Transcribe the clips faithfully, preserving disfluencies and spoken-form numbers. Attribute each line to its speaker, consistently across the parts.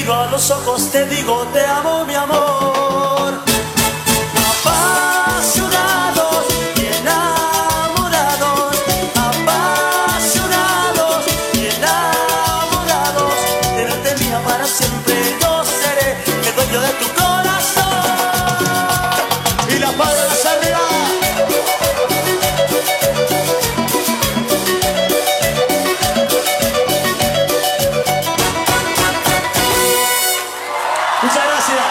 Speaker 1: miro a los ojos, te digo te amo, mi amor. Apasionados y enamorados, apasionados y enamorados. Tenerte mía para siempre, yo seré el dueño de tu corazón. Y las palmas arriba. Muchas gracias.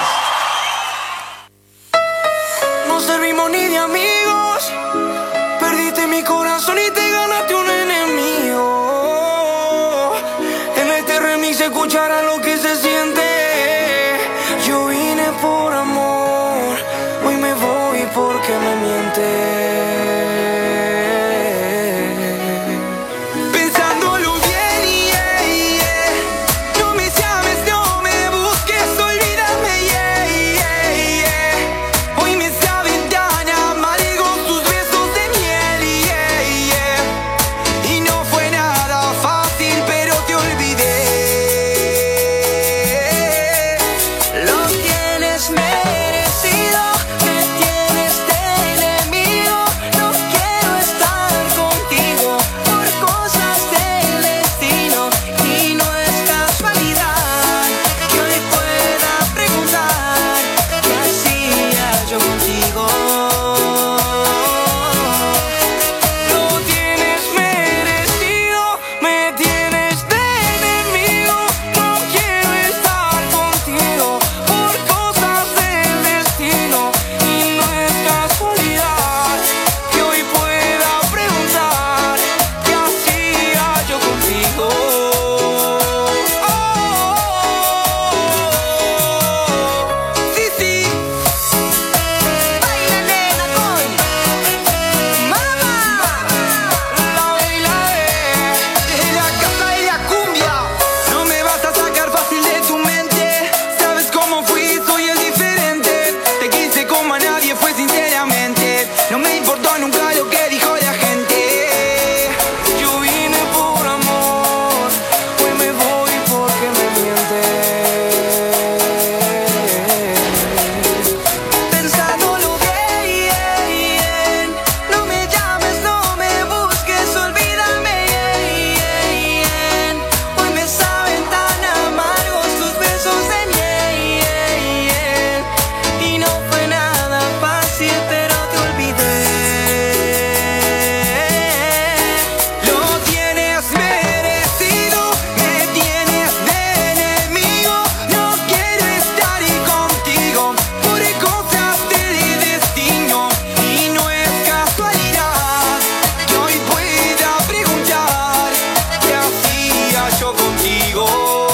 Speaker 2: No servimos ni de amigos, perdiste mi corazón y te ganaste un enemigo. En este remix se escuchará lo que se siente. Yo vine por amor, hoy me voy porque me mientes. Pensándolo bien, yeah, yeah. No me llames, no me busques, olvídame, yeah, yeah, yeah. Hoy me saben tan amargos tus besos de miel, yeah, yeah. Y no fue nada fácil, pero te olvidé. Lo tienes merecido, me tienes de enemigo. No quiero estar contigo por cosas del destino. Y no es casualidad que hoy pueda preguntar qué hacía yo contigo. Lo tienes merecido, me tienes de enemigo. No quiero estar contigo por cosas del destino. Y no es casualidad que hoy pueda preguntar qué hacía yo contigo. Oh, sí, sí. Baila, nena, con mamá. La baila de la casa y la cumbia. No me vas a sacar fácil de tu mente. Sabes cómo fui, soy el diferente. Te quise como a nadie, fue sinceramente. No me importó nunca lo que dijo la gente. Yo vine por amor, hoy me voy porque me mientes. Pensándolo bien, bien. No me llames, no me busques, olvídame, bien. Hoy me saben tan amargos tus besos de miel. Y no fue nada fácil, pero te olvidé. Lo tienes merecido, me tienes de enemigo. No quiero estar contigo por cosas del destino. Y no es casualidad que hoy pueda preguntar qué hacía yo contigo.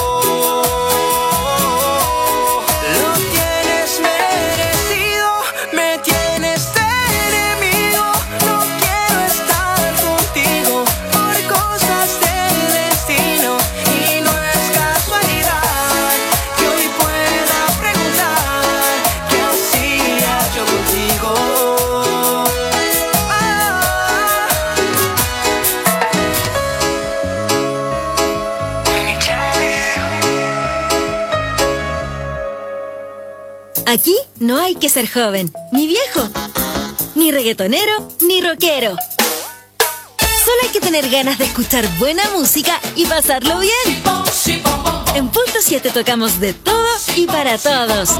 Speaker 2: Lo tienes merecido, me tienes de enemigo. No quiero estar contigo por cosas del destino. Y no es casualidad que hoy pueda preguntar qué hacía yo contigo.
Speaker 3: Aquí no hay que ser joven, ni viejo, ni reggaetonero, ni rockero. Solo hay que tener ganas de escuchar buena música y pasarlo bien. En Punto siete tocamos de todo y para todos.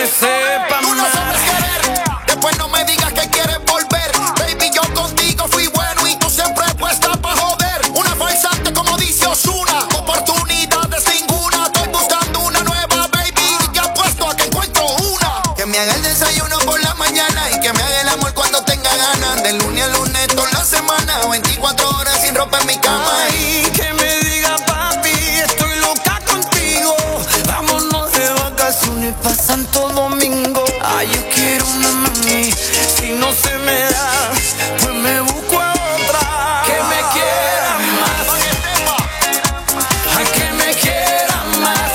Speaker 2: sepa
Speaker 4: Tú no
Speaker 2: más.
Speaker 4: sabes querer, después no me digas que quieres volver. Baby, yo contigo fui bueno y tú siempre puesta pa' joder. Una farsante como dice Ozuna, oportunidades ninguna. Estoy buscando una nueva, baby, y te apuesto a que encuentro una. Que me haga el desayuno por la mañana y que me haga el amor cuando tenga ganas. De lunes a lunes toda la semana, veinticuatro horas sin ropa en mi cama.
Speaker 2: Ay, que me diga papi, estoy loca contigo. Vámonos de vacaciones pa' Santo Domingo. Ay, yo quiero una mami, si no se me da, pues me busco a otra. Que me quiera más, ay, que me quiera más,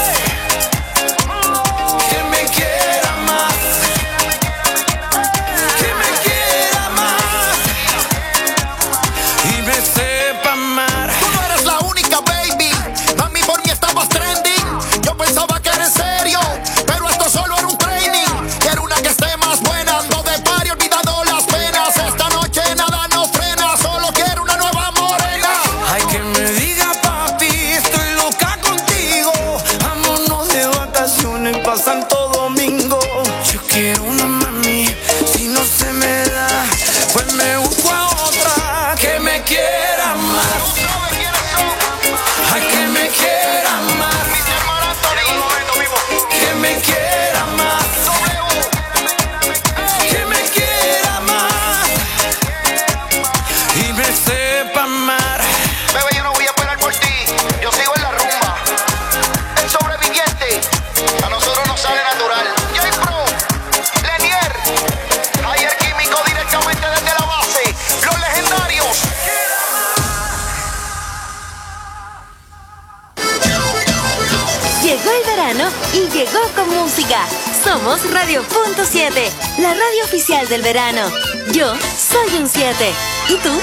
Speaker 2: que me quiera más, que me quiera más y me sepa amar.
Speaker 4: Tú no eres la única, baby. Mami, por mí estabas trending. Yo pensaba que eres serio, pero esto solo era un training. Quiero una que esté más buena, ando de party olvidando las penas. Esta noche nada nos frena, solo quiero una nueva morena.
Speaker 2: Ay, que me diga papi, estoy loca contigo. Vámonos de vacaciones pa' Santo Domingo. Yo quiero una mami, si no se me da, pues me busco a otra. Que me quiera más, ay, que me quiera más, que me quiera más, que me quiera más y me sepa amar.
Speaker 4: Bebé, yo no voy a esperar por ti, yo sigo en la rumba. El sobreviviente, a nosotros nos sale natural. J-Pro, Lenier, Ayer Químico directamente desde la base. Los legendarios.
Speaker 3: Llegó el verano y llegó con música. Somos Radio Punto siete, la radio oficial del verano. Yo soy un siete. ¿Y tú?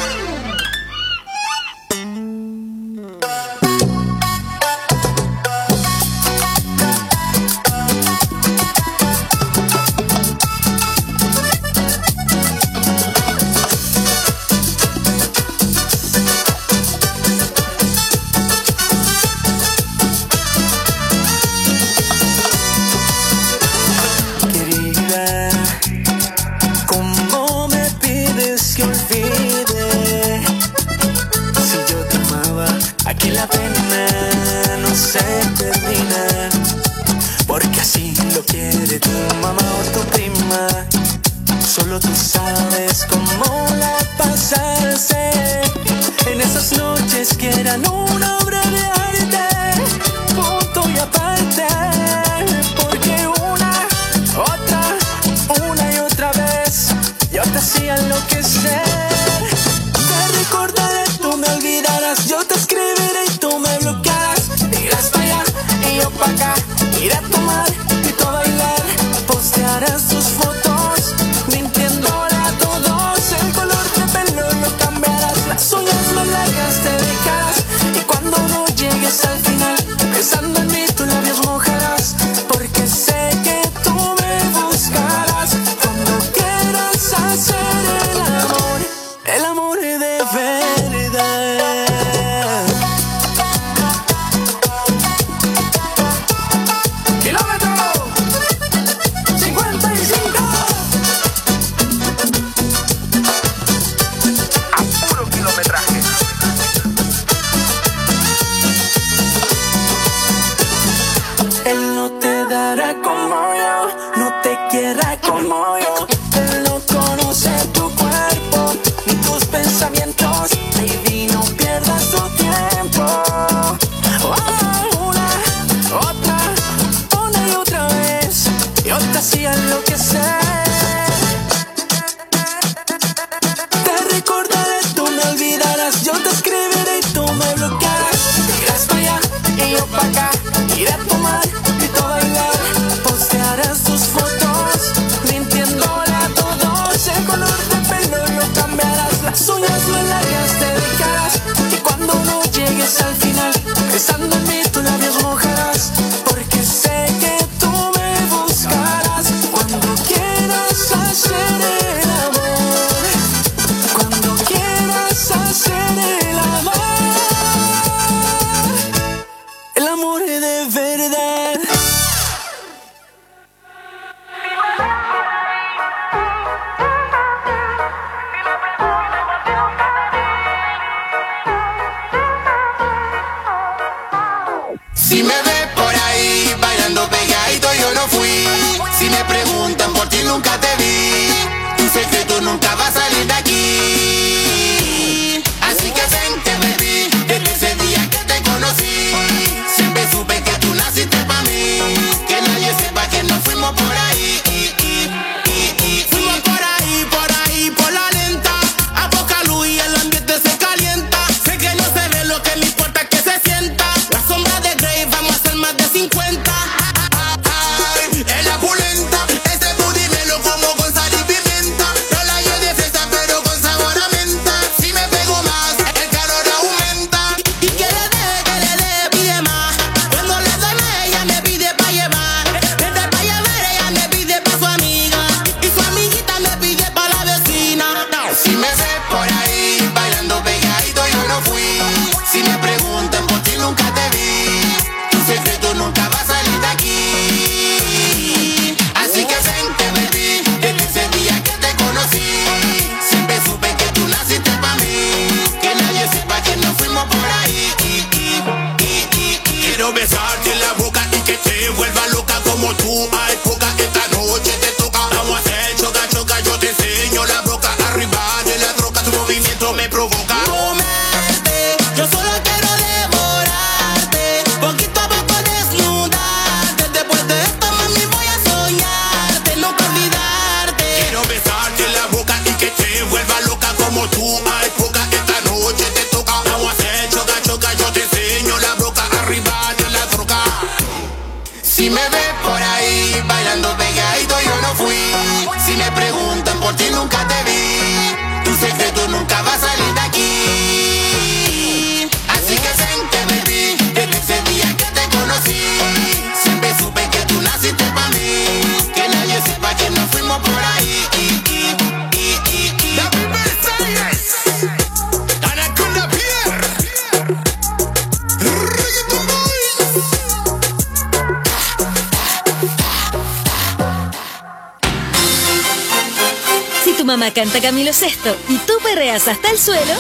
Speaker 2: Querida, ¿cómo me pides que olvide? Si yo te amaba, aquí la pena no se termina. Porque así lo quiere tu mamá o tu prima. Solo tú sabes cómo la pasarse en esas noches que eran una obra de arte, punto y aparte. Porque una, otra, una y otra vez yo te hacía enloquecer. Te recordaré, tú me olvidarás, yo te escribiré y tú me bloquearás. Irás para allá y yo para acá, iré a tomar y tú a bailar. Postearás tus fotos mintiéndole a todos. El color de pelo lo cambiarás, las uñas más largas te dejarás. Y cuando no llegues al final, pensando en mí tus labios mojarás. Porque sé que tú me buscarás cuando quieras hacer el amor, el amor de verdad. Kilómetro cincuenta y cinco.
Speaker 4: A puro kilometraje.
Speaker 2: Él no te dará como yo, no te quiera como yo. Él no conoce tu cuerpo ni tus pensamientos. Baby, no pierdas tu tiempo. Oh, una, otra, una y otra vez yo te hacía enloquecer. Te recordaré, tú me olvidarás, yo te escribiré y tú me bloquearás. Irás para allá y yo para acá, iré a tomar y tú a bailar. Postearás tus fotos mintiéndole a todos. El color de pelo lo cambiarás, las uñas más largas te dejarás. Y cuando no llegues al final, pensando en mí tus labios mojarás. Porque sé que tú me buscarás cuando quieras
Speaker 4: nunca te vi. Tu secreto nunca va a salir de aquí. Así que vente, baby, desde ese día que te conocí. Siempre supe que tú naciste pa' mí. Que nadie sepa que nos fuimos por ahí. Fuimos por ahí, por ahí, por la lenta. A poca luz y el ambiente se calienta. Sé que no se ve lo que me importa es que se sienta. La sombra de Grey, vamos a hacer más de cincuenta. Ay, es la pulenta. Ese booty me lo como con sal y pimienta. No la hallo de fresa pero con sabor a menta. Si me pego más, el calor aumenta. Y que le dé, que le dé, pide más. Cuando le doy más, ella me pide pa' llevar. Desde pa' llevar, ella me pide pa' su amiga. Y su amiguita me pide pa' la vecina. Si me ves por ahí bailando pegadito, yo no fui. Si me preguntan por ti, nunca te vi. Tu secreto nunca va a salir de aquí. Así que vente, baby, desde ese día que te conocí. Siempre supe que tú naciste pa' mí. Que nadie sepa que nos fuimos por ahí. Quiero besarte en la boca y que te vuelva loca como tú. Hay poca, esta noche te toca. Vamos a hacer choca, choca, yo te enseño la boca. Arriba de la troca, tu movimiento me provoca. Comerte, yo solo quiero devorarte. Poquito a poco desnudarte. Después de esto, mami, voy a soñarte. Nunca olvidarte. Quiero besarte en la boca y que te vuelva loca como tú. Hay poca, esta noche te toca. Vamos a hacer choca, choca, yo te enseño la boca. Arriba de la troca. Si me ves por ahí bailando pegadito, yo no fui. Si me preguntan por ti, nunca te vi. Tu secreto nunca va a salir de aquí. Así que vente, baby, desde ese día que te conocí. Siempre supe que tú naciste pa' mí. Que nadie sepa que nos fuimos por ahí. La primera series, Anaconda Pierre, Reggaeton Boys.
Speaker 3: Si tu mamá canta Camilo Sesto y tú perreas hasta el suelo,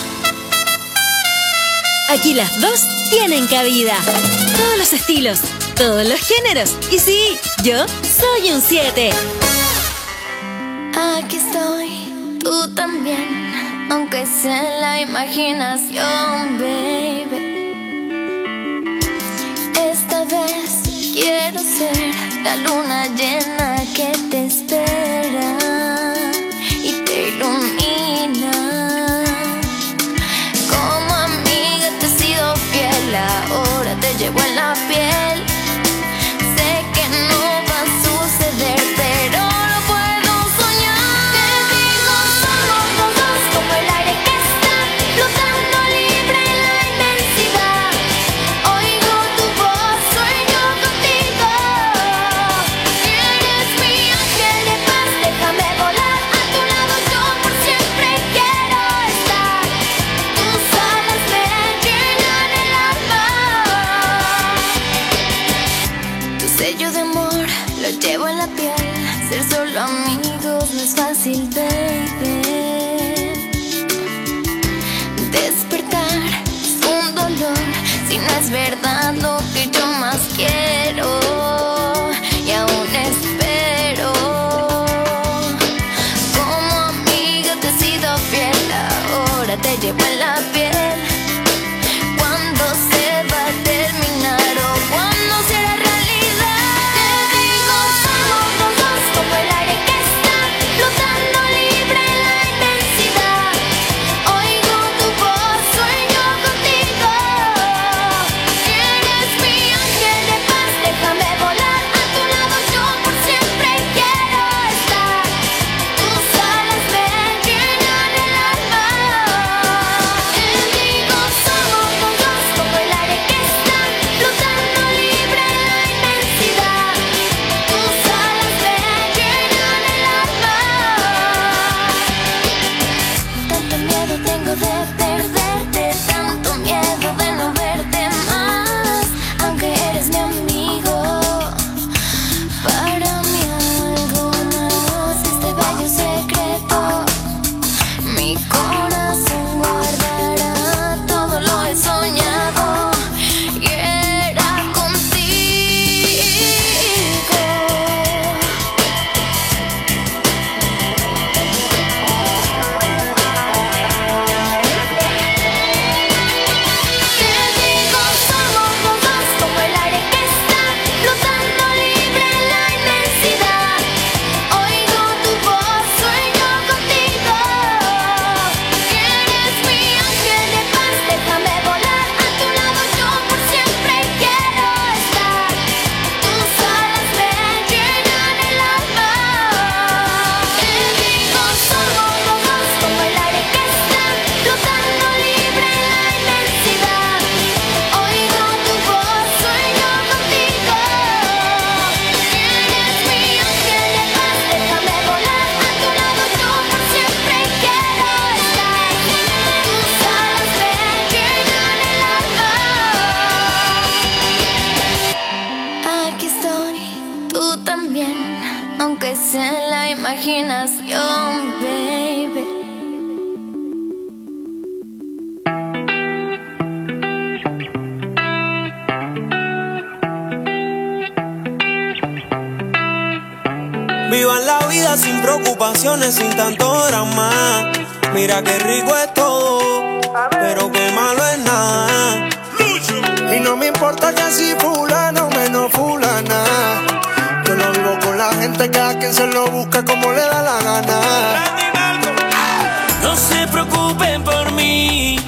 Speaker 3: aquí las dos tienen cabida. Todos los estilos, todos los géneros. Y sí, yo soy un siete.
Speaker 5: Aquí estoy, tú también, aunque sea en la imaginación, baby. Esta vez quiero ser la luna llena que te espera y te ilumina. Como amiga te he sido fiel, ahora te llevo en la piel. Sé que no va a suceder, pero lo puedo soñar. Te digo, somos los dos como el aire que está flotando libre en la inmensidad. Oigo tu voz, sueño contigo. Eres mi ángel de paz, déjame volar a tu lado, yo por siempre quiero estar. Tus alas me llenan el alma. Tu sello de amor lo llevo en la piel. Ser solo amigos no es fácil, baby. Despertar es un dolor si no es verdad lo que yo más quiero. Y aún espero. Como amiga te he sido fiel, ahora te llevo en la piel. Cuando se va a terminar o cuando será realidad. Te digo, somos los dos como el aire que está flotando libre en la inmensidad. Oigo tu voz, sueño contigo. Eres mi ángel de paz, déjame volar. la imaginación, baby.
Speaker 6: Vivan la vida sin preocupaciones, sin tanto drama. Mira qué rico es todo, pero qué malo es nada.
Speaker 7: Y no me importa que así fulano o menos fulana. Yo no vivo con la gente, cada quien se lo busca como le da la gana.
Speaker 6: No se preocupen por mí,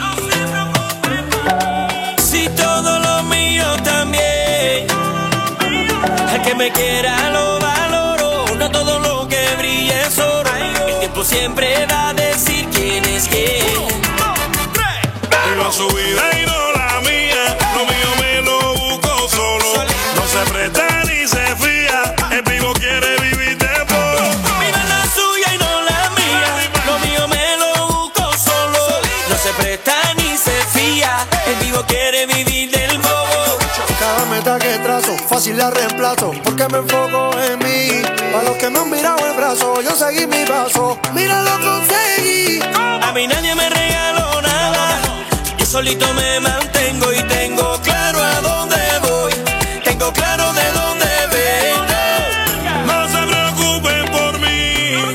Speaker 6: si todo lo mío también. El que me quiera lo valoro, no todo lo que brille es oro. El tiempo siempre va a decir quién es quién.
Speaker 8: Viva su vida y no la mía, lo mío me lo busco solo. No se presta ni se fía, el vivo quiere vivir de bobo.
Speaker 6: Viva la suya y no la mía, lo mío me lo busco solo. No se presta ni se fía, el vivo quiere vivir del bobo.
Speaker 7: Cada meta que trazo, fácil la reemplazo, porque me enfoco en mí. Para los que me han mirado el brazo, yo seguí mi paso, mira lo conseguí.
Speaker 6: A mí nadie me regaló nada, yo solito me mantengo y tengo claro a dónde voy, tengo claro de dónde vengo.
Speaker 8: No se preocupen por mí,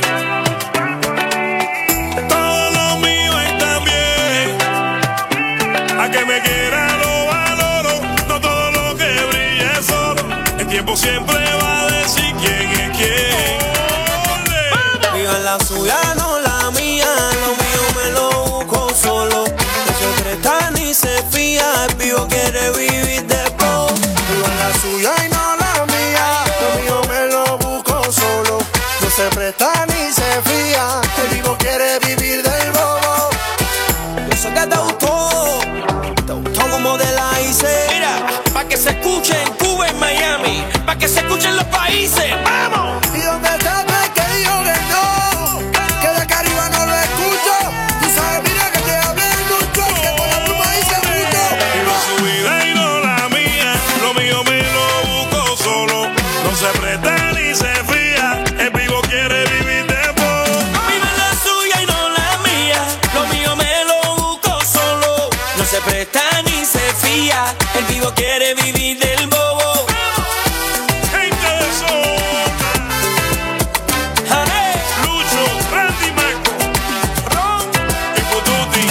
Speaker 8: todo lo mío está bien. A que me quiera lo valoro, no todo lo que brilla es oro. El tiempo siempre va a decir quién es quién.
Speaker 6: Viva la suya, no la mía, lo mío me lo busco solo. No se presta ni se fía, el vivo quiere vivir de bobo.
Speaker 7: Viva la suya y no la mía, lo mío me lo busco solo. No se presta ni se fía, el vivo quiere vivir del bobo.
Speaker 6: Eso que te gustó, te gustó como te la hice. Mira, pa' que se escuche en Cuba, en Miami, pa' que se escuchen los países, ¡vamos!
Speaker 7: ¿Y dónde está el que dijo que no? Que de acá arriba no lo escucho. Tú sabes, mira que te hablé mucho, que con la pluma hice mucho.
Speaker 8: Viva su vida y no la mía, lo mío me lo busco solo. No se presta ni se fía, el vivo quiere vivir de bobo.
Speaker 6: Viva la suya y no la mía, lo mío me lo busco solo. No se presta ni se fía, el vivo quiere vivir del bobo.
Speaker 8: Gente de zona,
Speaker 6: ¡Jare!
Speaker 8: Lucho, Randy Marco,
Speaker 6: ¡Ron!
Speaker 8: y Pututi.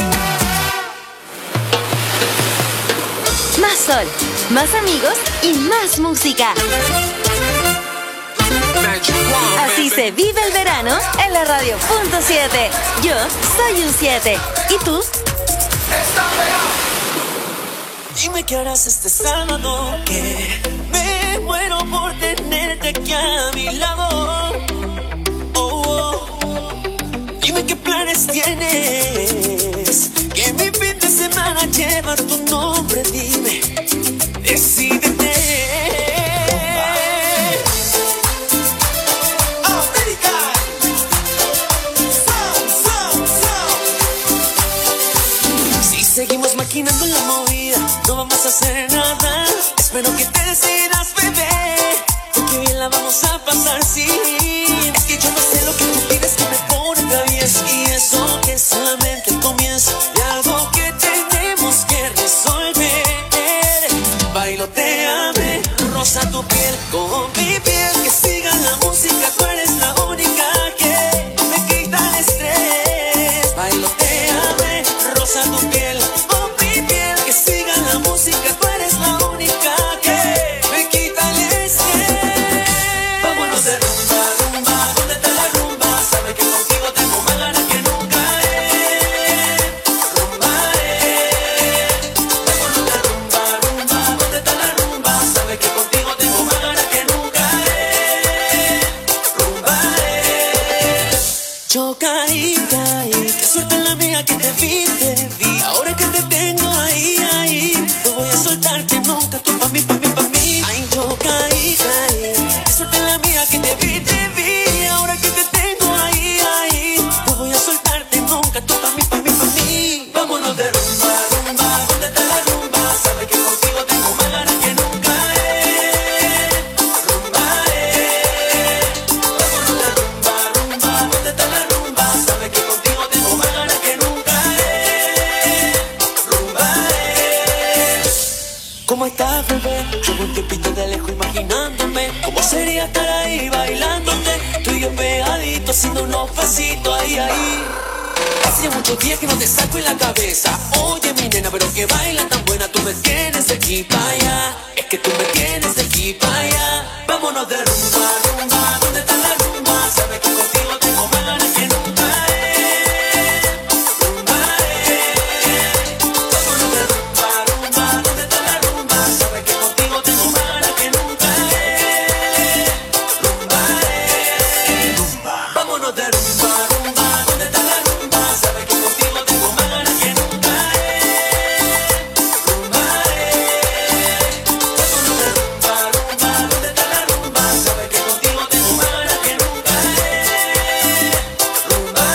Speaker 3: Más sol, más amigos y más música. Así se vive el verano en la radio punto siete. Yo soy un siete. ¿Y tú?
Speaker 6: Dime qué harás este sábado, que me muero por tenerte aquí a mi lado. Oh, oh. Dime qué planes tienes, que mi fin de semana lleva tu nombre. Dime, decídete. América. Sound, sound, sound. Si seguimos maquinando la movida, no vamos a hacer nada. Espero que te decidas, bebé, porque bien la vamos a pasar, sí. Es que yo no sé lo que tú pides, que me pone traviesa, y eso que es solamente el comienzo de algo que tenemos que resolver. Bailoteame, rosa tu piel con mi piel, que siga la música, tú eres la única que me quita el estrés. Bailoteame, rosa tu piel con mi piel, que siga la música, tú eres la única que me quita el estrés. Vámonos de rumba, rumba, ¿dónde está la rumba? Sabe que contigo tengo más ganas que nunca, eh. Rumba, eh. Vámonos de rumba, rumba, ¿dónde está la rumba? Sabe que contigo tengo más ganas que nunca, eh. Rumba, eh. Yo caí, caí, qué suerte la mía que te vi, te vi. Ahora que te tengo ahí, ahí, no voy a soltarte nunca, tú pa' mí, pa' mí, pa' mí. Ay, yo caí, caí, qué suerte la mía que te vi, te vi. Ahora que te tengo ahí, ahí, no voy a soltarte nunca, tú pa' mí, pa' mí, pa' mí. Vámonos de rumba, rumba, ¿dónde está la rumba? Sabe que contigo tengo más ganas que nunca, eh. Rumba, eh. Vámonos de rumba, quería estar ahí bailándote, tú y yo pegaditos haciendo unos pasitos ahí, ahí. Hace muchos días que no te saco en la cabeza. Oye mi nena, pero que baila tan buena, tú me tienes de aquí para allá. Es que tú me tienes de aquí para allá. Vámonos de rumba, rumba, ¿dónde está la rumba? Sabes que contigo tengo ganas que nunca es. Rumba es. Vámonos de rumba, rumba, ¿dónde está la rumba? Sabes que contigo tengo ganas que nunca es. Rumba es. Rumba. Vámonos de rumba, rumba, ¿dónde está la rumba? Sabes que contigo tengo más ganas que nunca es. Rumba es. Vámonos de rumba, rumba, ¿dónde está la rumba? Sabes que contigo tengo más ganas que nunca es. Rumba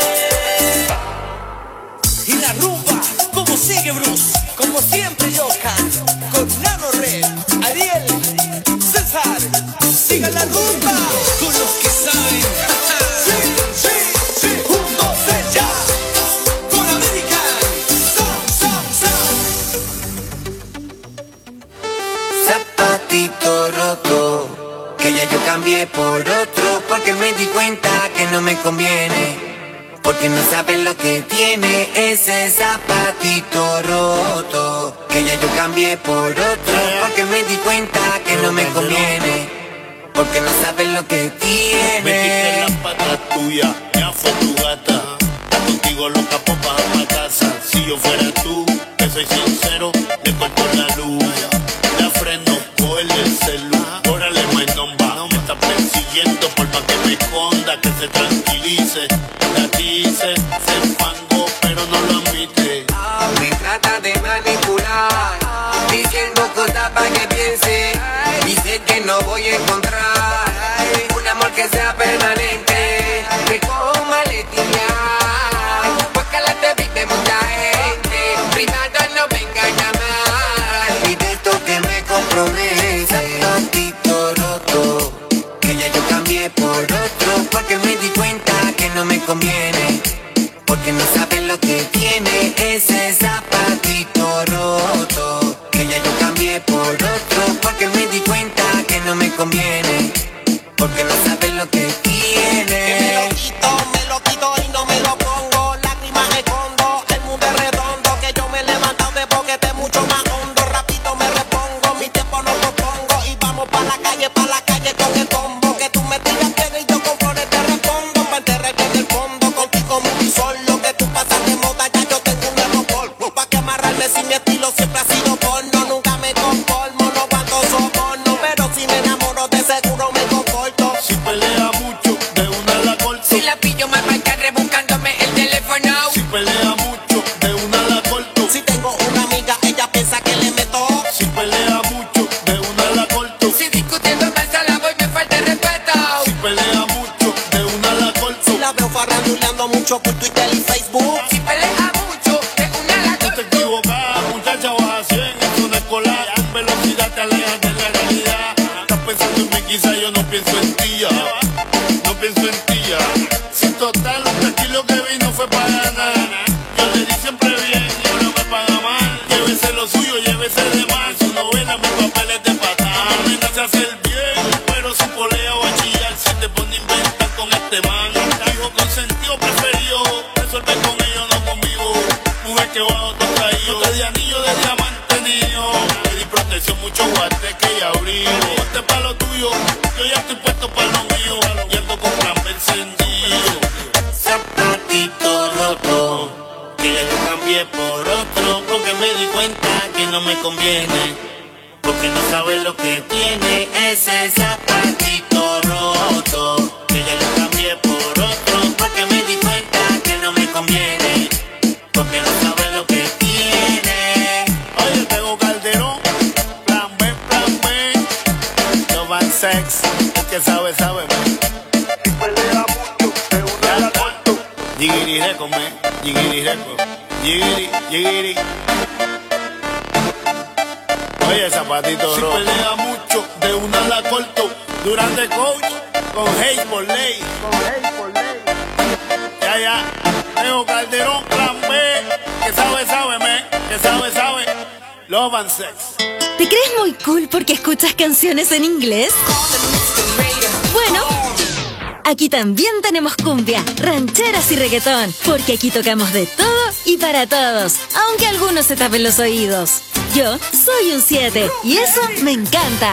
Speaker 6: es. Y la rumba, ¿cómo sigue Bruce? Como siempre Johan, con Nano Red, Ariel, César, siga la rumba con los que saben. Sí, sí, sí, juntos ya, con American, son, son, son.
Speaker 2: Zapatito roto, que ya yo cambié por otro, porque me di cuenta que no me conviene. Porque no sabes lo que tiene ese zapatito roto, que ya yo cambié por otro, porque me di cuenta que no me conviene. Porque no sabes lo que tiene.
Speaker 9: Metiste las patas tuyas, ya fue tu gata. Contigo loca por bajar pa' casa. Si yo fuera tú, que soy sincero, le corto la luz. La freno, cogerle el celu. Órale, my nomba, me está persiguiendo por más que me esconda, que se tranquilice. La dice, se enfangó, pero no lo admite.
Speaker 2: Me trata de manipular, diciendo cosas para que piense. Dice que no voy a encontrar un amor que sea permanente. Que con maletilla, porque la te viste mucha gente. Privado no venga a llamar, y de esto que me compromete. Zapatito roto, que ya yo cambié por otro, porque me di cuenta que no me conviene. Porque no sabes lo que tiene ese zapatito roto, que ya yo cambié por otro, porque me di cuenta que no me conviene. Porque no sabes lo que tiene.
Speaker 10: Que me lo quito, me lo quito y no me lo pongo. Lágrimas escondo, el mundo es redondo. Que yo me he levantado de boquete mucho más hondo. Rápido me repongo, mi tiempo no lo pongo. Y vamos pa' la calle, pa' la calle con el combo. Que tú me tiras piedra y yo con flores te respondo. Pa' enterrar del fondo, contigo muy solo. Que tú pasas de moda, ya yo tengo un aeropuerto. Pa' que amarrarme si mi estilo siempre ha sido porno. Nunca me conformo, no aguanto soborno. Pero si me enamoro de seguro me comporto.
Speaker 9: Si pelea mucho, de una la corto.
Speaker 2: Si la pillo me va a estar rebuscándome el teléfono.
Speaker 9: Si pelea mucho, de una la corto.
Speaker 10: Si tengo una amiga, ella piensa que le meto.
Speaker 9: Si pelea mucho, de una la corto.
Speaker 2: Si discutiendo mal la voy me falta el respeto.
Speaker 9: Si pelea mucho, de una la corto.
Speaker 10: Si la veo farranduleando mucho por Twitter y Facebook.
Speaker 2: Si pelea mucho, de una la
Speaker 9: Tú te equivocas, muchacha, vas a cien en zona escolar. En velocidad te alejas de la realidad. Estás pensando en mí, quizá yo no pienso en ti ya. No pienso en ti ya. Si total, aquí lo que vi no fue para ganar. Yo le di siempre bien y ahora me paga mal. Llévese lo suyo, llévese de mal. Su novela, mis papeles de patán. Me nace hacer bien, pero su polea va a chillar si te pone a inventar con este man. Hijo consentido preferido, resuelve con ellos, no conmigo. Mujer que va a otro caído, te di anillo de diamante niño. Te di protección, mucho guateque y abrigo. Ponte pa' lo tuyo, yo ya estoy puesto pa' lo mío. Y ando con plan encendido.
Speaker 2: zapatito roto,
Speaker 9: Que ya yo cambié por otro, porque me di cuenta que no me conviene.
Speaker 2: porque no sabes lo que tiene ese zapatito roto, que ya lo cambié por otro, porque me di cuenta que no me conviene. Porque no sabes lo que tiene.
Speaker 9: Oye, tengo Calderón, plan B, plan B. No van sex, el que sabe, sabe. Y pelea mucho, de una la corto. Jigiri reco, me, jigiri reco. Jigiri, jigiri. Oye, zapatito rojo. Si pelea mucho, de una la corto. Durante coach, con hate por ley. Con hate por ley. Ya, ya. Tengo Calderón, plan B. Que sabe, sabe, me. Que sabe, sabe. Love and sex.
Speaker 3: ¿Te crees muy cool porque escuchas canciones en inglés?
Speaker 5: Call the mister
Speaker 3: Bueno, aquí también tenemos cumbia, rancheras y reggaetón, porque aquí tocamos de todo y para todos, aunque algunos se tapen los oídos. Yo soy un siete y eso me encanta.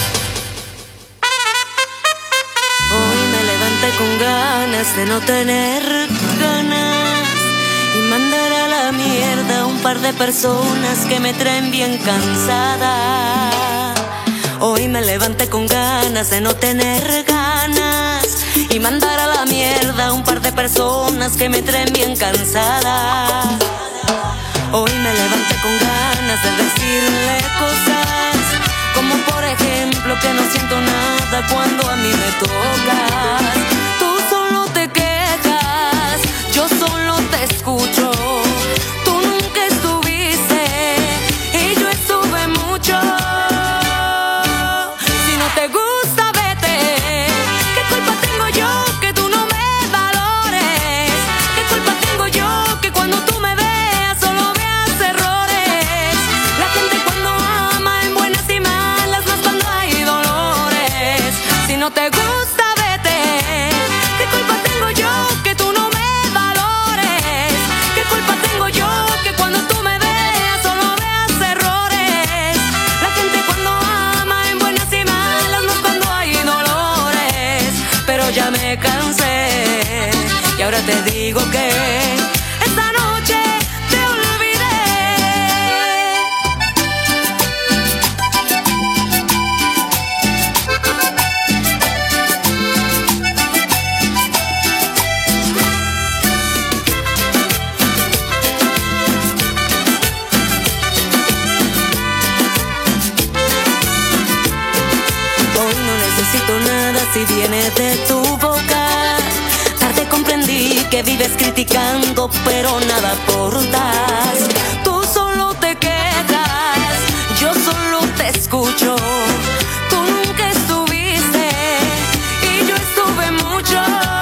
Speaker 11: Hoy me levanté con ganas de no tener ganas y mandar a la mierda a un par de personas que me traen bien cansada. Hoy me levanté con ganas de no tener ganas y mandar a la mierda a un par de personas que me traen bien cansada. Hoy me levanté con ganas de decirle cosas como por ejemplo que no siento nada cuando a mí me tocas. Tú solo te quejas, yo solo te escucho. Tú nunca estuviste y yo estuve mucho. Si no te gusta, vete. ¿Qué culpa tengo yo que tú no me valores? ¿Qué culpa tengo yo que cuando tú me veas solo veas errores? La gente cuando ama en buenas y malas, más cuando hay dolores. Si no te gusta, vete. ¿Qué culpa tengo yo que tú no me valores? ¿Qué culpa tengo yo que cuando tú me veas solo veas errores? La gente cuando ama en buenas y malas, más cuando hay dolores. Pero ya me cansé y ahora te digo que esta noche te olvidé. Hoy no necesito nada si viene de tu boca. Tarde comprendí que vives criticando, pero nada aportas. Tú solo te quejas, yo solo te escucho. Tú nunca estuviste y yo estuve mucho.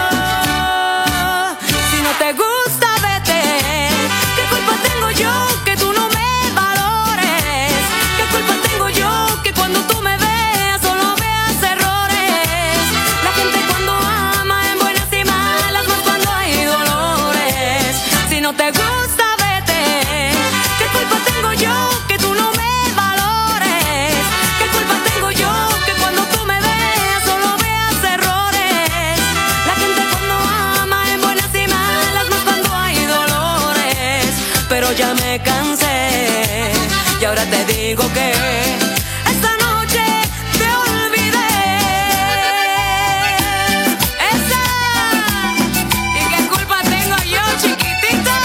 Speaker 11: Si no te gusta, vete. ¿Qué culpa tengo yo que tú no me valores? ¿Qué culpa tengo yo que cuando tú me veas solo veas errores? La gente cuando ama en buenas y malas, más cuando hay dolores. Si no te gusta, vete. ¿Qué culpa tengo yo que tú no me valores? ¿Qué culpa tengo yo que cuando tú me veas solo veas errores? La gente cuando ama en buenas y malas, más cuando hay dolores. Pero ya me cansé y ahora te digo que esta noche te olvidé. Esa. ¿Y qué culpa tengo yo, chiquitita?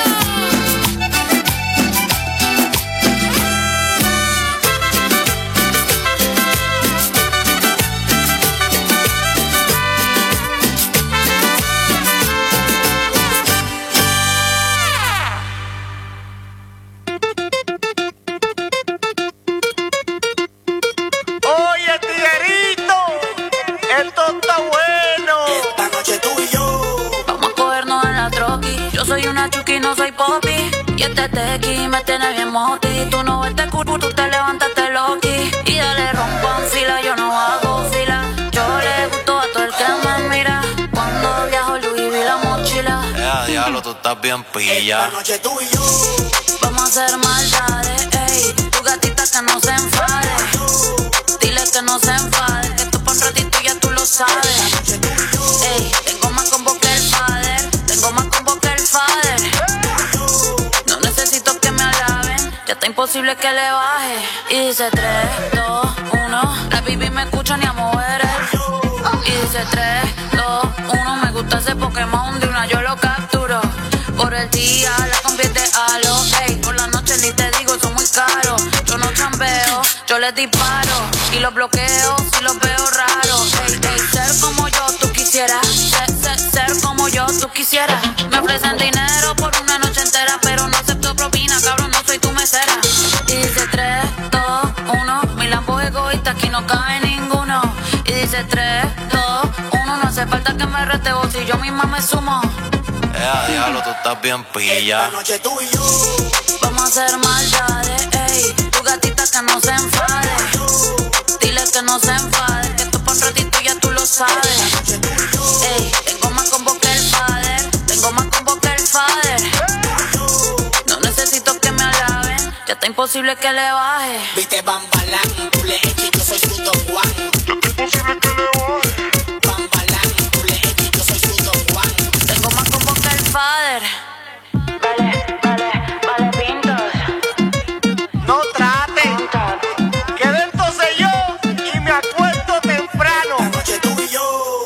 Speaker 10: Oye, tiguerito, esto está bueno.
Speaker 1: Esta noche tú y yo.
Speaker 11: Vamos a cogernos en la troqui. Yo soy una chuki, no soy popi. Y este tequi me tiene bien moti. Tú no ves este culo, tú te levantaste loqui. Y dale rompan fila, yo no hago fila. Yo le gusto a todo el que me mira. Cuando viajo Louis vi la mochila.
Speaker 12: Ya, diablo, tú estás bien pilla.
Speaker 1: Esta noche tú y yo.
Speaker 11: Vamos a hacer maldades, ey. Tu gatita que no se enfade. Dile que no se enfade. Que esto pa' un ratito ya tú lo sabes. Ey, tengo más combo que el father. Tengo más combo que el father. No necesito que me alaben. Ya está imposible que le baje. Y dice tres, dos, uno. La baby me escucha ni a mover el. Y dice tres, dos, uno. Me gusta ese Pokémon, de una yo lo capturo. Por el día la convierte a lo. Ey, por la noche ni te digo, son muy caros. Yo no chambeo, yo les disparo. Y los bloqueo si los veo raros. Ey, ey, ser como yo tú quisieras. Ser, ser, ser como yo tú quisieras. Me ofrecen dinero por una noche entera, pero no acepto propina, cabrón, no soy tu mesera. Y dice tres, dos, uno. Mi lampo egoísta, aquí no cabe ninguno. Y dice tres, dos, uno. No hace falta que me rete vos si yo misma me sumo.
Speaker 12: Ya, diablo, tú estás bien pilla.
Speaker 1: Esta noche tú y yo.
Speaker 11: Vamos a hacer maldades, ey. Tu gatita que no se enfade. Dile que no se enfade. Que esto pa' un ratito ya tú lo sabes. sabes. Ey, tengo más combo que el father. Tengo más combo que el father. No necesito que me alaben. Ya está imposible que le baje.
Speaker 10: Viste Bambalán, tú le echas, yo soy su Don Juan. Ya está imposible que le baje. Bambalán, tú le echas, yo soy su Don Juan.
Speaker 11: Tengo más combo que el father. Vale, vale, vale, pintos.
Speaker 10: No traten, que dentro sé yo y me acuesto temprano.
Speaker 1: La noche tú y yo.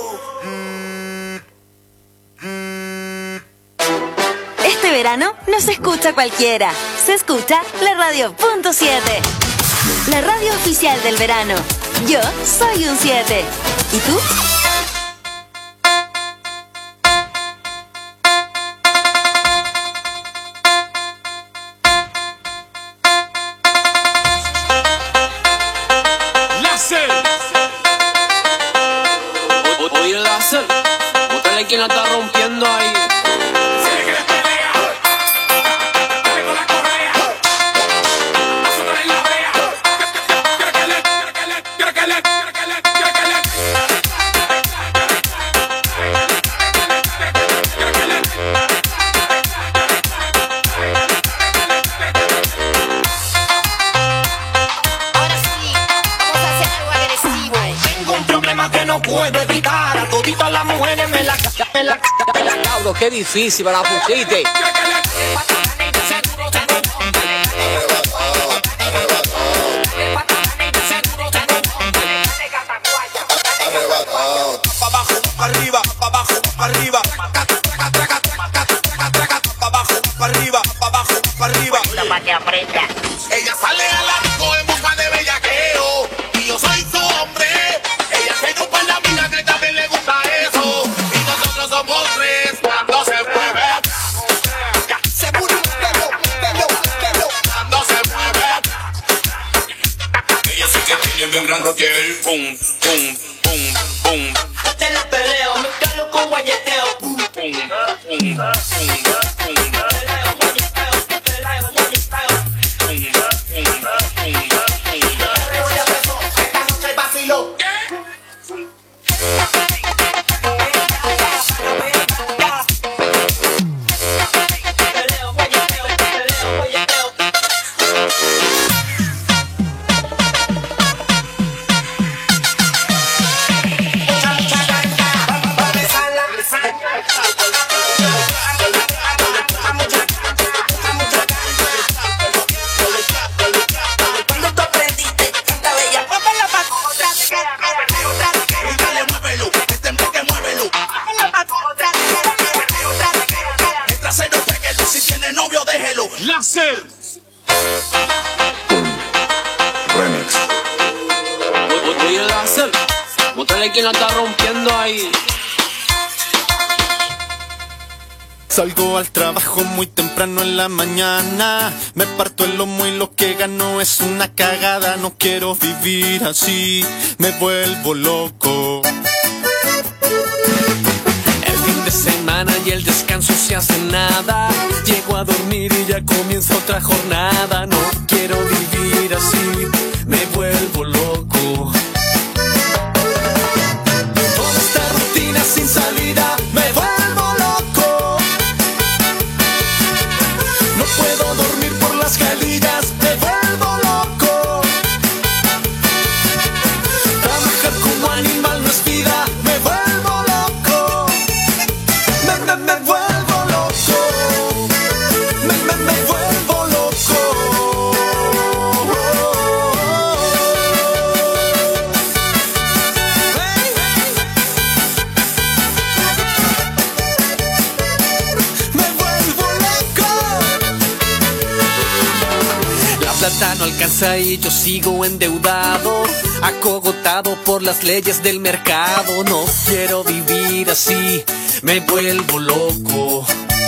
Speaker 3: Este verano no se escucha cualquiera, se escucha la radio punto siete. La radio oficial del verano. Yo soy un siete. ¿Y tú?
Speaker 13: Oye, láser, bótale quien la está rompiendo ahí.
Speaker 10: Puedo evitar a toditas las mujeres me la me la me la
Speaker 13: Cabro, qué difícil, me la pusiste.
Speaker 10: pa' abajo, pa' arriba, pa' abajo, pa' arriba. Pa' abajo, pa' arriba, pa' abajo, pa' arriba.
Speaker 11: Pa' que aprenda.
Speaker 4: Ella sale a la disco en busca de bellaqueo y yo soy su hombre. Ella se chupa en la vida que también le gusta eso y nosotros somos tres cuando se mueve. Se mueve, pelo, pelo, pelo, cuando se mueve.
Speaker 8: Ella sí que tiene bien gran rotel. Pum, pum, pum, pum.
Speaker 10: Te la peleo, me calo con guayeteo.
Speaker 8: Pum, pum, pum, pum. Láser.
Speaker 13: Remix. Oye, láser, bótale quien la está rompiendo ahí.
Speaker 14: Salgo al trabajo muy temprano en la mañana. Me parto el lomo y lo que gano es una cagada. No quiero vivir así, me vuelvo loco.
Speaker 15: El fin de semana y el descanso se hace nada. Llego a dormir y ya comienza otra jornada. No quiero vivir así, me vuelvo loco. Toda esta rutina sin salida, me vuelvo loco. No puedo dormir por las calillas, me vuelvo loco. Trabajar como animal no es vida, me vuelvo loco. Me, me, me vuelvo loco. Me, me, me vuelvo loco. Me vuelvo loco. La plata no alcanza y yo sigo endeudado, acogotado por las leyes del mercado. No quiero vivir así, me vuelvo loco.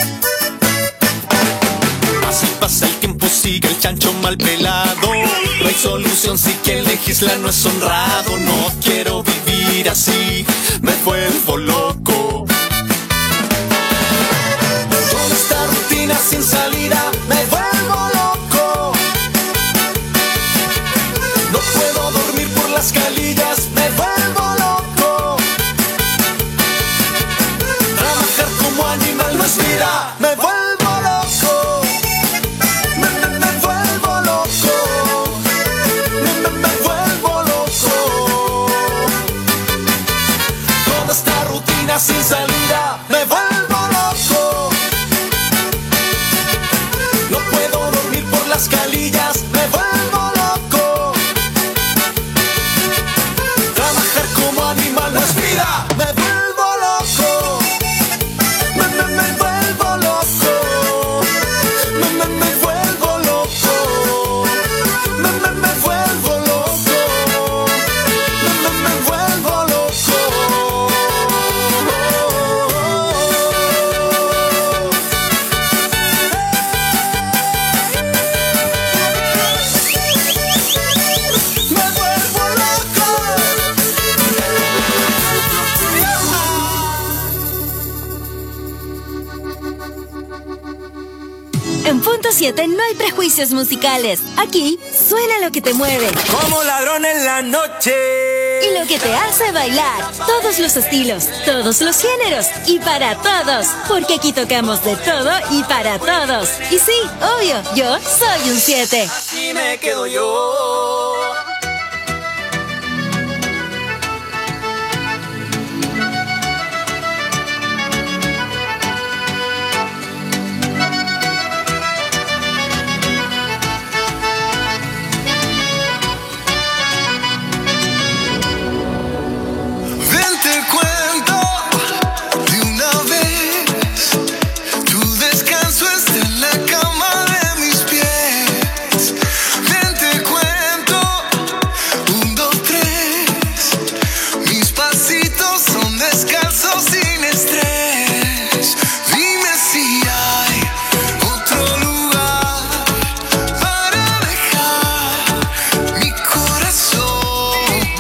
Speaker 14: Así pasa el tiempo, sigue el chancho mal pelado. No hay solución si quien legisla no es honrado. No quiero vivir así, me vuelvo loco.
Speaker 15: Toda esta rutina sin salida, me vuelvo loco. No puedo dormir por las calillas, me vuelvo loco.
Speaker 1: vida me vuelvo loco. Me, me, me vuelvo loco. Me, me, me vuelvo loco. Toda esta rutina sin salida me vuelvo loco. No puedo dormir por las calillas, me vuelvo loco. Trabajar como animal no es vida, me vuelvo loco. Me, me, me vuelvo loco. Me, me, me vuelvo loco. Me, me, me vuelvo loco. Me, me, me vuelvo loco.
Speaker 3: En Punto siete no hay prejuicios musicales. Aquí suena lo que te mueve.
Speaker 1: Como ladrón en la noche.
Speaker 3: Y lo que te hace bailar. Todos los estilos, todos los géneros. Y para todos. Porque aquí tocamos de todo y para todos. Y sí, obvio, yo soy un siete.
Speaker 1: Así me quedo yo.
Speaker 2: Ven, te cuento de una vez. Tu descanso está en la cama de mis pies. Ven, te cuento un, dos, tres. Mis pasitos son descalzos sin estrés. Dime si hay otro lugar para dejar mi corazón.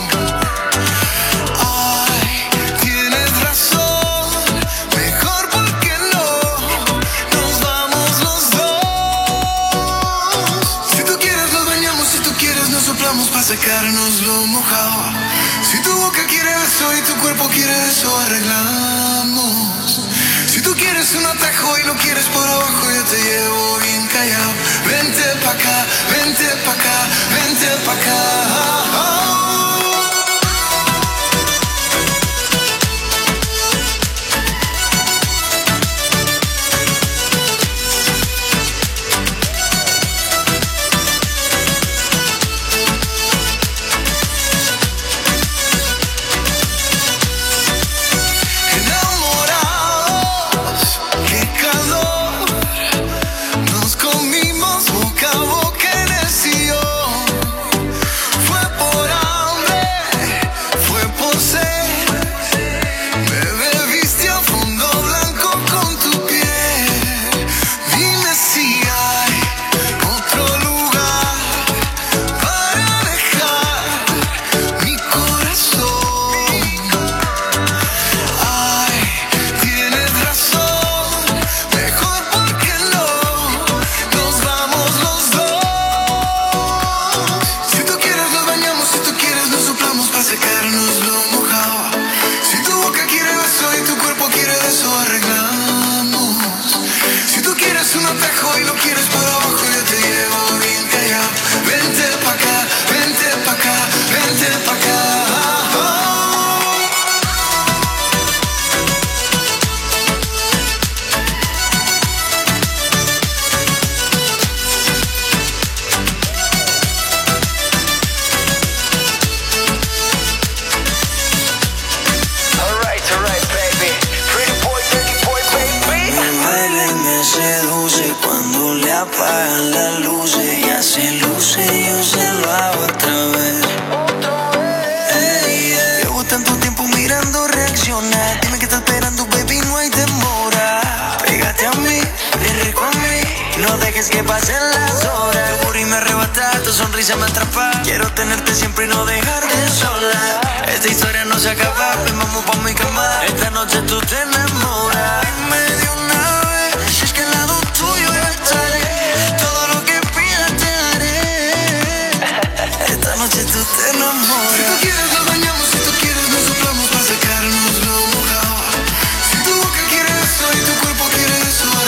Speaker 2: Ay, tienes razón, mejor porque no nos vamos los dos. Si tú quieres nos bañamos, si tú quieres nos soplamos para sacarnos lo mojado. Si tu boca quiere beso y tu cuerpo quiere eso, arreglamos. Si tú quieres un atajo y lo quieres por abajo, yo te llevo bien callado. Vente pa' acá, vente pa' acá, vente pa' acá. Enamorados, qué calor. Nos comimos boca a boca en el sillón. Fue por hambre, fue por sed. Me bebiste a fondo blanco con tu piel. Dime si hay otro lugar para dejar mi corazón. Ay, tienes razón, mejor porque no nos vamos los dos. Si tú quieres nos bañamos, si tú quieres nos soplamos para secarnos lo mojado. Si tu boca quiere beso y tu cuerpo quiere eso, arreglamos. Si tú quieres un atajo y lo quieres por abajo, yo te llevo bien callado. Vente pa' acá, vente pa' acá, vente pa' acá. Alright, alright, baby. Pretty boy, dirty boy, baby.
Speaker 6: Me baila y me seduce cuando le apagan las luces. Ya se luce, yo se lo hago otra vez.
Speaker 2: Ey, ey. Llevo tanto tiempo mirando reaccionar. Dime que estás esperando, baby, no hay demora. Pégate a mí, ven rico a mí. No dejes que pasen las horas. Tu booty me arrebata, tu sonrisa me atrapa. Quiero tenerte siempre y no dejarte sola. Esta historia no se acaba, ven vamos pa' mi cama. Esta noche tú te enamoras. Dime de una vez, si es que al lado tuyo yo estaré. Todo lo que pidas te daré. Esta noche tú te enamoras. Si tú quieres nos bañamos, si tú quieres nos soplamos para sacarnos lo mojado. Si tu boca quiere eso y tu cuerpo quiere eso,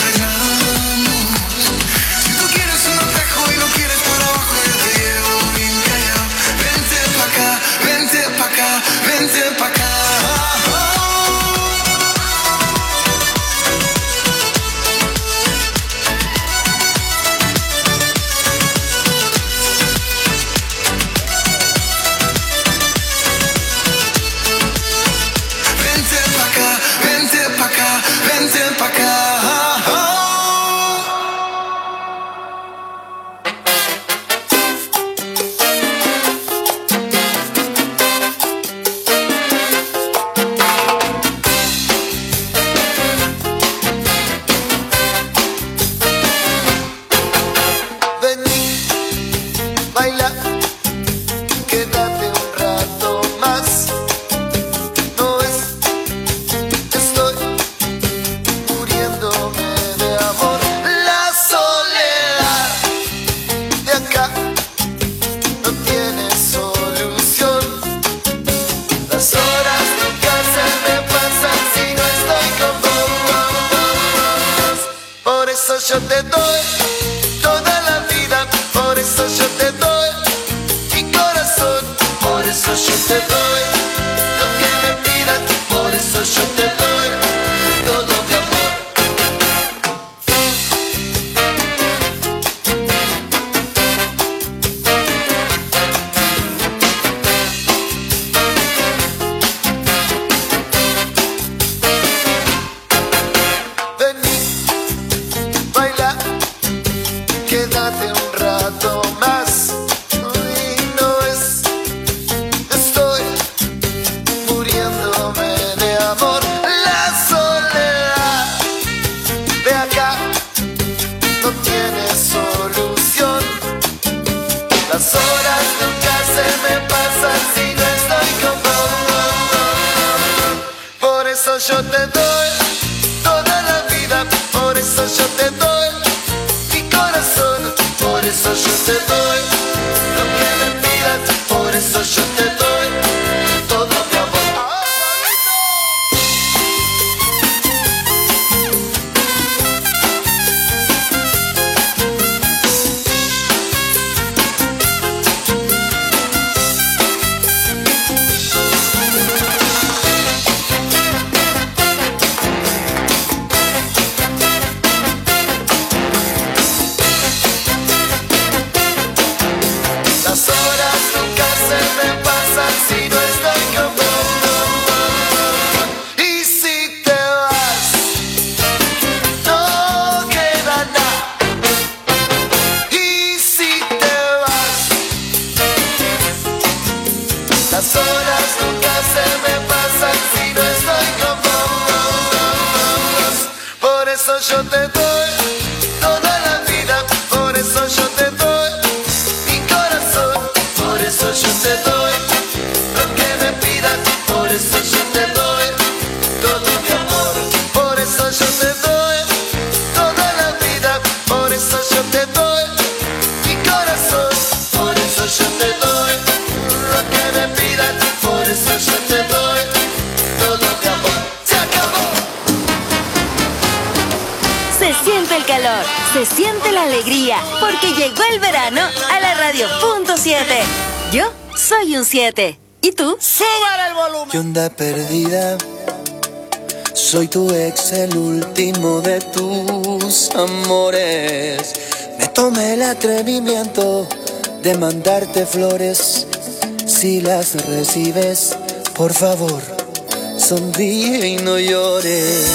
Speaker 1: yo te doy toda la vida, por eso yo te doy mi corazón, por eso yo te doy lo que me pidas, por eso yo te doy todo mi amor. Vení, baila, quédate un rato más. Y no es, estoy muriéndome de amor. La soledad de acá no tiene solución. Las horas nunca se me pasan si no estoy con vos. Por eso yo te doy toda la vida, por eso yo te doy mi corazón, por eso yo te doy lo que me pidas, por eso yo te doy todo mi amor. Las horas nunca se me pasan si no estoy con vos. Y si te vas, no queda nada. Y si te vas, las horas nunca se me pasan si no estoy con vos. Por eso yo te doy toda la vida, por eso yo te doy mi corazón, por eso yo te doy lo que me pidas, por eso yo te doy todo mi amor, por eso yo te doy toda la vida, por eso yo te doy mi corazón, por eso yo te doy lo que me pidas, por eso yo te doy todo mi amor. Se acabó.
Speaker 3: Se siente el calor, se siente la alegría, porque llegó el verano a la radio punto siete. Yo soy un siete. ¿Y tú?
Speaker 1: ¡Súbale el volumen!
Speaker 16: ¿Qué onda perdida? Soy tu ex, el último de tus amores. Me tomé el atrevimiento de mandarte flores. Si las recibes, por favor, sonríe y no llores.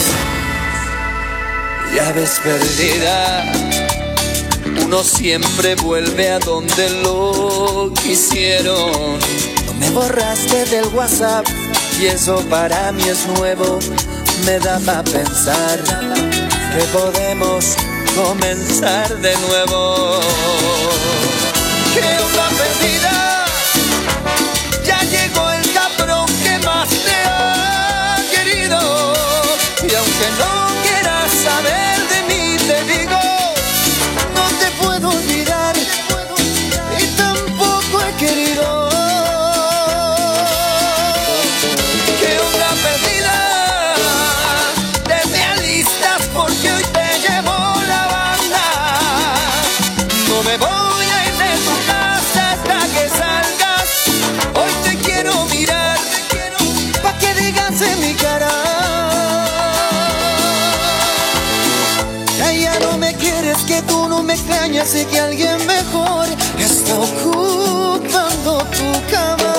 Speaker 16: Ya ves perdida, uno siempre vuelve a donde lo quisieron. No me borraste del WhatsApp y eso para mí es nuevo. Me da a pensar que podemos comenzar de nuevo. ¿Qué onda perdida? Ya llegó el cabrón que más te ha querido. Y aunque no quieras saber de mí, te digo, no te puedo olvidar y tampoco he querido. ¿Qué onda perdida? Te me alistas porque hoy te llevo la banda. No me voy a ir de tu casa hasta que salgas. Hoy te quiero mirar pa' que digas en mi cara. Ya no me quieres, que tú no me extrañas y que alguien mejor está ocupando tu cama.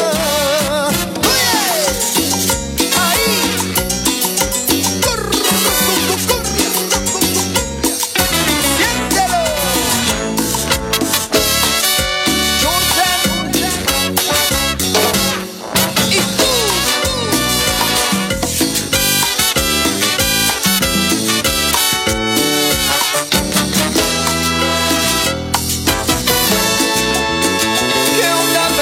Speaker 16: Oye, ahí. Siéntelo. Jordan. Y tú. ¿Qué onda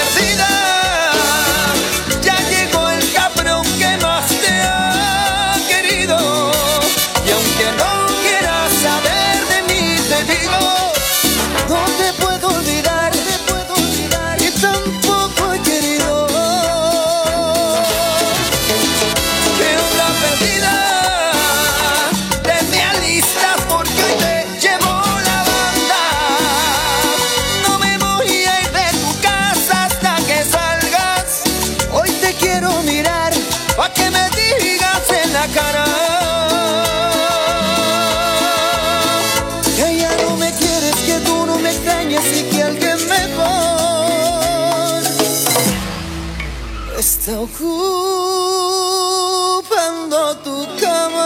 Speaker 16: está ocupando tu cama.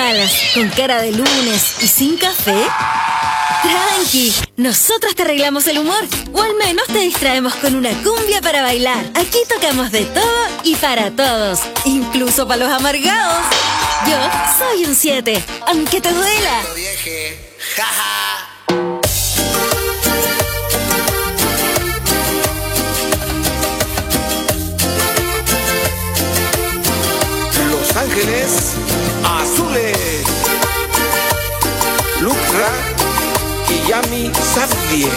Speaker 3: malas, con cara de lunes y sin café? Tranqui, nosotros te arreglamos el humor, o al menos te distraemos con una cumbia para bailar. Aquí tocamos de todo y para todos, incluso para los amargados. Yo soy un siete, aunque te duela.
Speaker 17: Los Ángeles Azules, Lucra y Yami Sabie.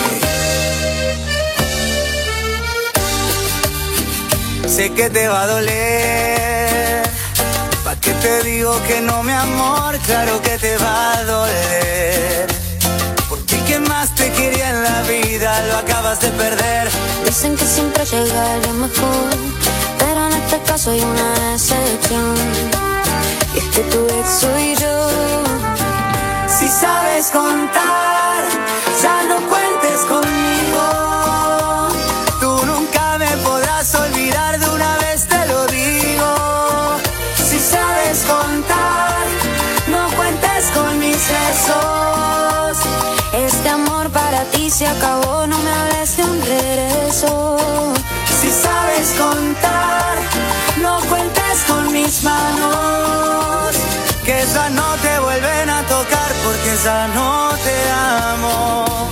Speaker 2: Sé que te va a doler, ¿pa' qué te digo que no, mi amor? Claro que te va a doler, porque el que más te quería en la vida lo acabas de perder.
Speaker 5: Dicen que siempre llega alguien mejor, pero en este caso hay una excepción, y es que tu ex soy yo.
Speaker 2: Si sabes contar, ya no cuentes conmigo. Tú nunca me podrás olvidar, de una vez te lo digo. Si sabes contar, no cuentes con mis besos.
Speaker 5: Este amor para ti se acabó, no me hables de un regreso.
Speaker 2: Si sabes contar, no cuentes con mis manos, que ya no te vuelven a tocar porque ya no te amo.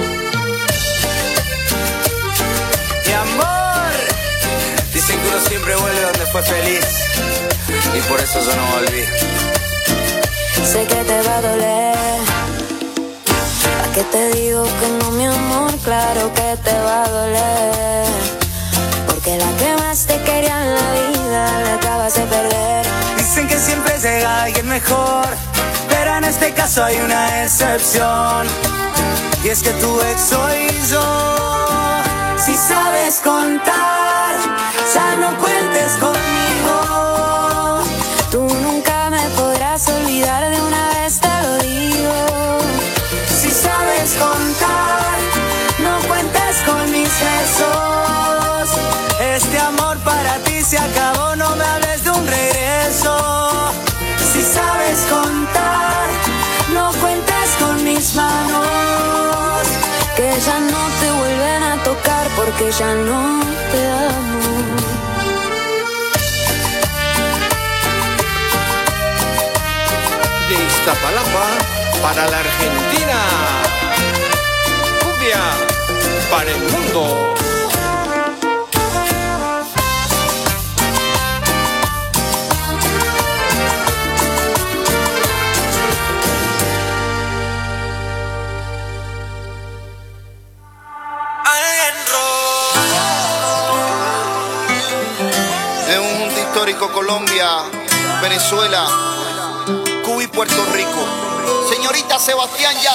Speaker 2: Mi amor, dicen que uno siempre vuelve donde fue feliz, y por eso yo no volví.
Speaker 5: Sé que te va a doler, ¿pa' qué te digo que no, mi amor? Claro que te va a doler, porque la que más te quería en la vida la acabas de perder.
Speaker 2: Dicen que siempre llega alguien mejor, pero en este caso hay una excepción, y es que tu ex soy yo. Si sabes contar, ya no cuentes conmigo.
Speaker 5: Tú nunca me podrás olvidar, de una vez te lo digo.
Speaker 2: Si sabes contar, no cuentes con mis besos. Este amor para ti se acabó, no me hables de un regreso. Si sabes contar, no cuentes con mis manos,
Speaker 5: que ya no te vuelven a tocar porque ya no te amo.
Speaker 17: De Iztapalapa para la Argentina, cumbia para el mundo.
Speaker 4: De un junto histórico, Colombia, Venezuela, Cuba y Puerto Rico. Señorita Sebastián ya